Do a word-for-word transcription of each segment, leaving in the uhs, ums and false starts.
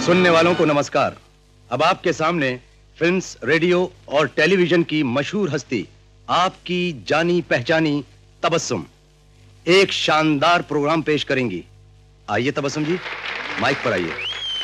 सुनने वालों को नमस्कार। अब आपके सामने फिल्म्स, रेडियो और टेलीविजन की मशहूर हस्ती, आपकी जानी पहचानी तबस्सुम, एक शानदार प्रोग्राम पेश करेंगी। आइए तबस्सुम जी, माइक पर आइए।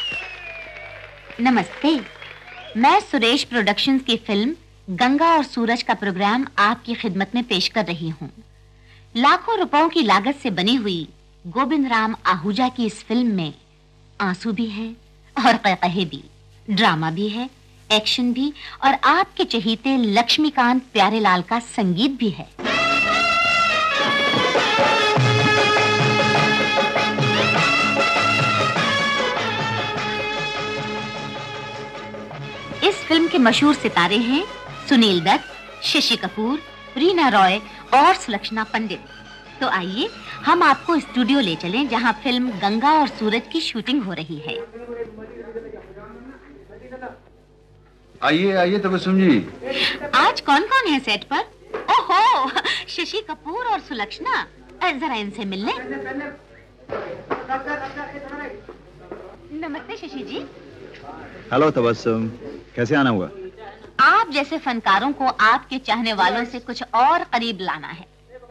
नमस्ते, मैं सुरेश प्रोडक्शंस की फिल्म गंगा और सूरज का प्रोग्राम आपकी खिदमत में पेश कर रही हूँ। लाखों रुपयों की लागत से बनी हुई गोविंद राम आहूजा की इस फिल्म में आंसू भी हैं और क़हक़हे भी, ड्रामा भी है, एक्शन भी और आपके चहीते लक्ष्मीकांत प्यारेलाल का संगीत भी है। इस फिल्म के मशहूर सितारे हैं सुनील दत्त, शशि कपूर, रीना रॉय और सुलक्षणा पंडित। तो आइए हम आपको स्टूडियो ले चलें जहां फिल्म गंगा और सूरज की शूटिंग हो रही है। आइए आइए तबस्सुम जी। आज कौन कौन है सेट पर? ओहो, शशि कपूर और सुलक्षणा, जरा इनसे मिल लें। नमस्ते शशि जी। हेलो तबस्सुम, कैसे आना हुआ? आप जैसे फनकारों को आपके चाहने वालों से कुछ और करीब लाना है।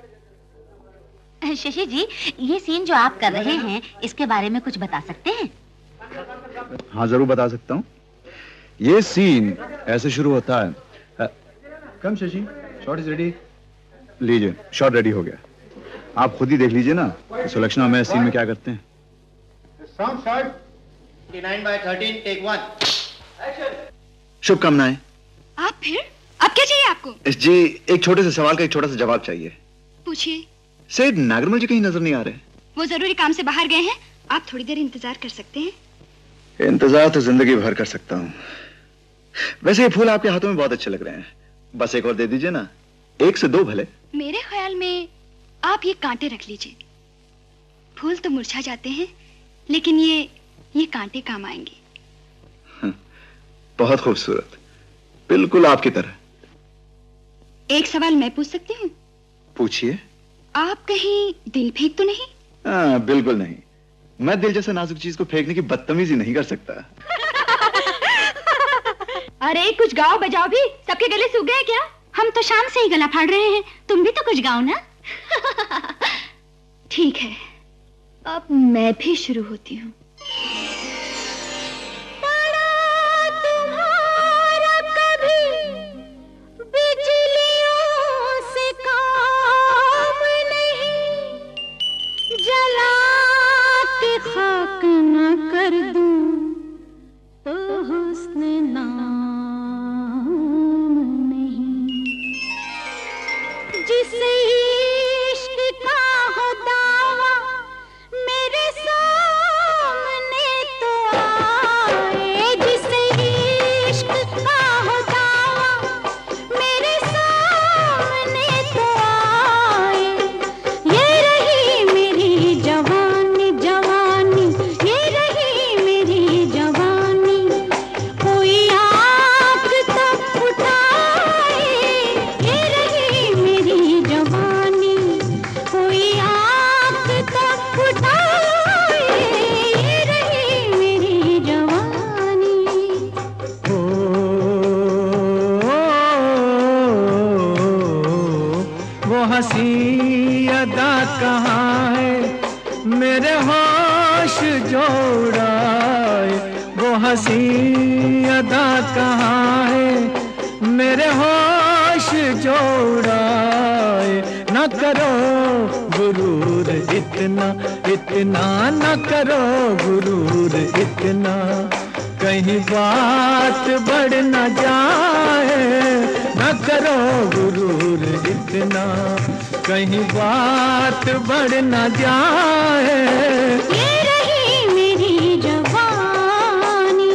शशि जी, ये सीन जो आप कर रहे हैं, इसके बारे में कुछ बता सकते हैं? हाँ जरूर बता सकता हूँ। ये सीन ऐसे शुरू होता है। Come Shashi, shot is ready. लीजिए, शॉट रेडी हो गया। आप खुद ही देख लीजिए ना कि सुलक्षणा में सीन में क्या करते हैं। Sound start. उनतीस बाय तेरह टेक वन। शुभकामनाएं। आप फिर? अब क्या चाहिए आपको? जी, एक छोटे से सवाल का एक छोटा सा जवाब चाहिए। पूछिए। सेठ नागरमल जी कहीं नजर नहीं आ रहे। वो जरूरी काम से बाहर गए हैं। आप थोड़ी देर इंतजार कर सकते हैं? इंतजार तो जिंदगी भर कर सकता हूँ। वैसे ये फूल आपके हाथों में बहुत अच्छे लग रहे हैं। बस एक और दे दीजिए ना, एक से दो भले। मेरे ख्याल में आप ये कांटे रख लीजिए। फूल तो मुरझा जाते हैं, लेकिन ये ये कांटे काम आएंगे। बहुत खूबसूरत, बिल्कुल आपकी तरह। एक सवाल मैं पूछ सकती हूँ? पूछिए। आप कहीं दिल फेंक तो नहीं? हाँ, बिल्कुल नहीं। मैं दिल जैसे नाजुक चीज को फेंकने की बदतमीजी नहीं कर सकता। अरे कुछ गाओ बजाओ भी, सबके गले सूख गए क्या? हम तो शाम से ही गला फाड़ रहे हैं, तुम भी तो कुछ गाओ ना। ठीक है, अब मैं भी शुरू होती हूँ। हंसी अदा कहाँ है मेरे होश जो उड़ाए, वो हंसी अदा कहाँ है मेरे होश जो उड़ाए। न करो गुरूर इतना इतना, न करो गुरूर इतना, कहीं बात बढ़ न जाए। न करो गुरूर इतना, कहीं बात बढ़ न जाए। ये रही मेरी जवानी।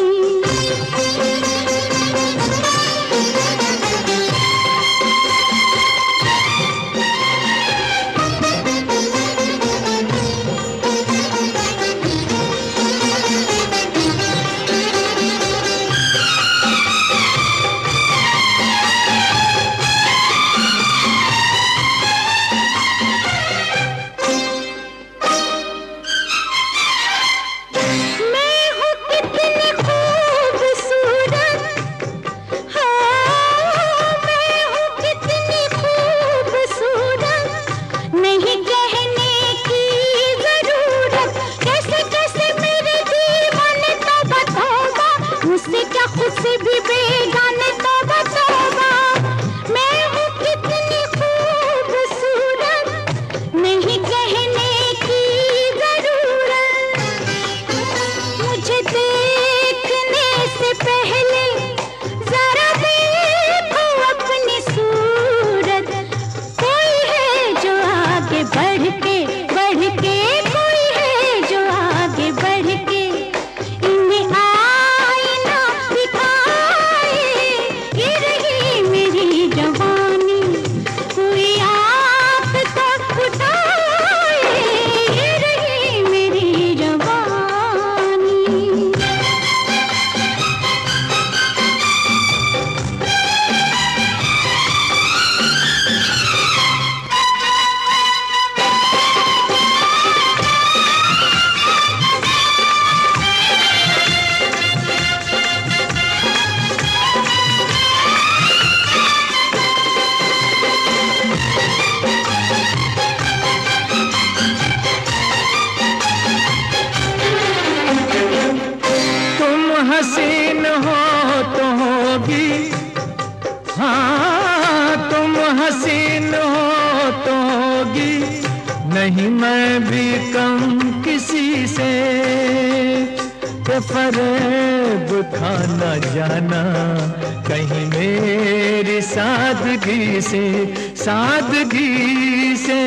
नहीं मैं भी कम किसी से के फरेब खाना जाना कहीं मेरी सादगी से सादगी से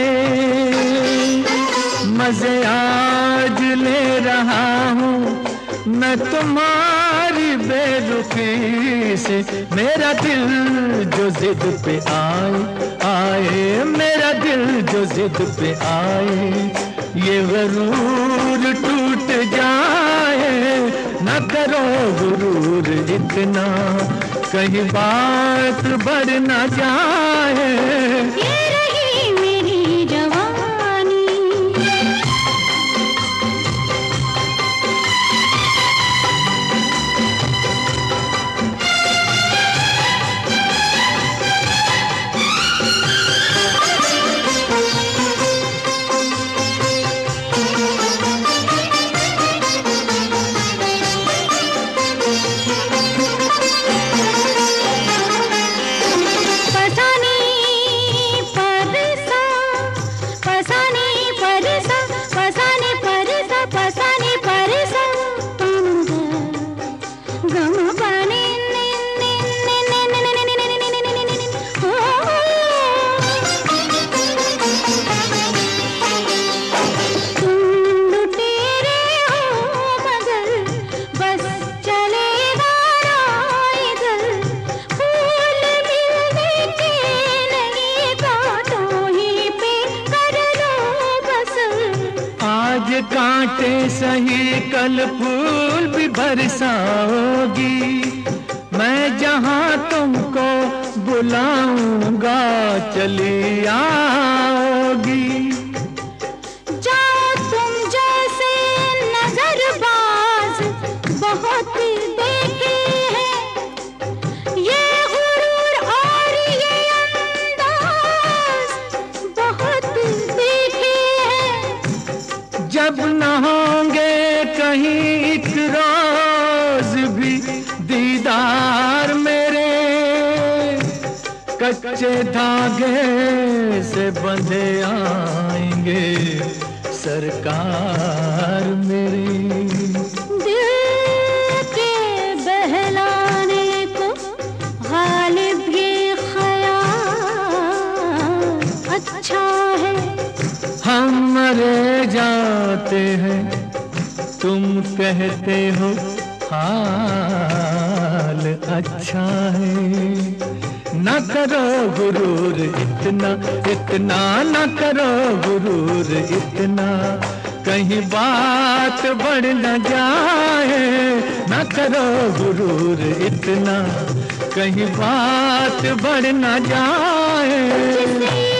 मजे आज ले रहा हूँ मैं तुम्हारी बेरुखी से। मेरा दिल जो जिद पे आए आए मेरा दिल जो जिद पे आए ये गरूर टूट जाए। न करो गुरूर इतना कहीं बात बढ़ न जाए। ये रही मेरी जवानी कांटे सही कल फूल भी बरसाओगी। मैं जहां तुमको बुलाऊंगा चली आओगी। जाओ तुम जैसे नजरबाज बहुत देखे हैं। ये गुरूर और ये अंदाज बहुत देखे हैं। जब न होंगे कहीं एक रोज भी दीदार मेरे कच्चे धागे से बंधे आएंगे सरकार मेरी। दिल के बहलाने को गालिब ये ख्याल अच्छा है। हम मरे जाते हैं तुम कहते हो हाल अच्छा है। न करो गुरूर इतना इतना न करो गुरूर इतना कहीं बात बढ़ न जाए। न करो गुरूर इतना कहीं बात बढ़ न जाए।